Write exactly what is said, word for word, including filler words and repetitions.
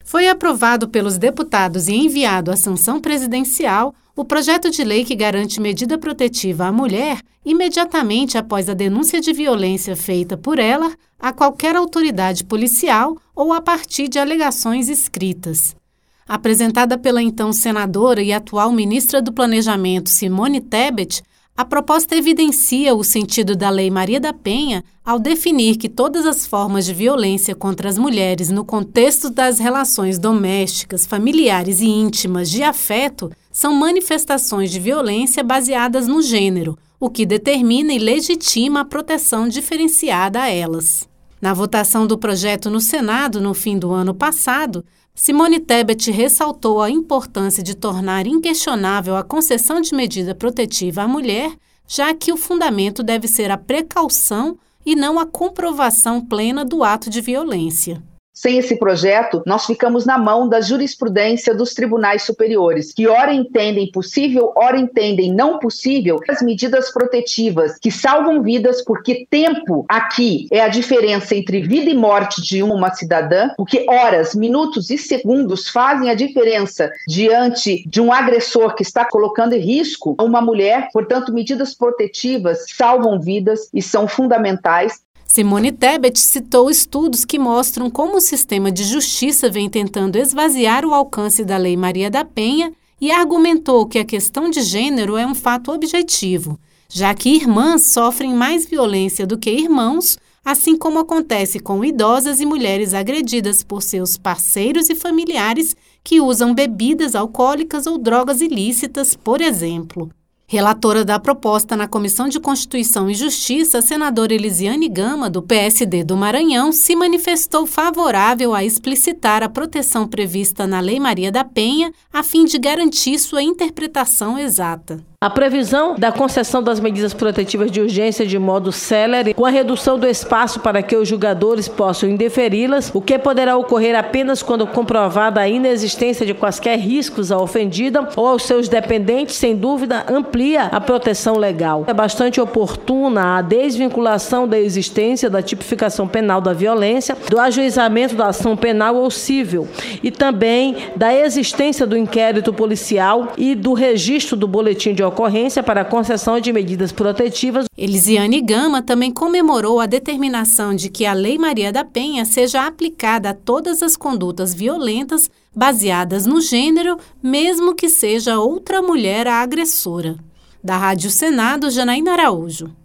Foi aprovado pelos deputados e enviado à sanção presidencial o projeto de lei que garante medida protetiva à mulher imediatamente após a denúncia de violência feita por ela a qualquer autoridade policial ou a partir de alegações escritas. Apresentada pela então senadora e atual ministra do Planejamento, Simone Tebet, a proposta evidencia o sentido da Lei Maria da Penha ao definir que todas as formas de violência contra as mulheres no contexto das relações domésticas, familiares e íntimas de afeto são manifestações de violência baseadas no gênero, o que determina e legitima a proteção diferenciada a elas. Na votação do projeto no Senado no fim do ano passado, Simone Tebet ressaltou a importância de tornar inquestionável a concessão de medida protetiva à mulher, já que o fundamento deve ser a precaução e não a comprovação plena do ato de violência. Sem esse projeto, nós ficamos na mão da jurisprudência dos tribunais superiores, que ora entendem possível, ora entendem não possível as medidas protetivas que salvam vidas, porque tempo aqui é a diferença entre vida e morte de uma cidadã, porque horas, minutos e segundos fazem a diferença diante de um agressor que está colocando em risco uma mulher. Portanto, medidas protetivas salvam vidas e são fundamentais. Simone Tebet citou estudos que mostram como o sistema de justiça vem tentando esvaziar o alcance da Lei Maria da Penha e argumentou que a questão de gênero é um fato objetivo, já que irmãs sofrem mais violência do que irmãos, assim como acontece com idosas e mulheres agredidas por seus parceiros e familiares que usam bebidas alcoólicas ou drogas ilícitas, por exemplo. Relatora da proposta na Comissão de Constituição e Justiça, a senadora Elisiane Gama, do P S D do Maranhão, se manifestou favorável a explicitar a proteção prevista na Lei Maria da Penha, a fim de garantir sua interpretação exata. A previsão da concessão das medidas protetivas de urgência de modo célere, com a redução do espaço para que os julgadores possam indeferi-las, o que poderá ocorrer apenas quando comprovada a inexistência de quaisquer riscos à ofendida ou aos seus dependentes, sem dúvida amplia a proteção legal. É bastante oportuna a desvinculação da existência da tipificação penal da violência, do ajuizamento da ação penal ou civil e também da existência do inquérito policial e do registro do boletim de ocorrência para a concessão de medidas protetivas. Elisiane Gama também comemorou a determinação de que a Lei Maria da Penha seja aplicada a todas as condutas violentas baseadas no gênero, mesmo que seja outra mulher a agressora. Da Rádio Senado, Janaína Araújo.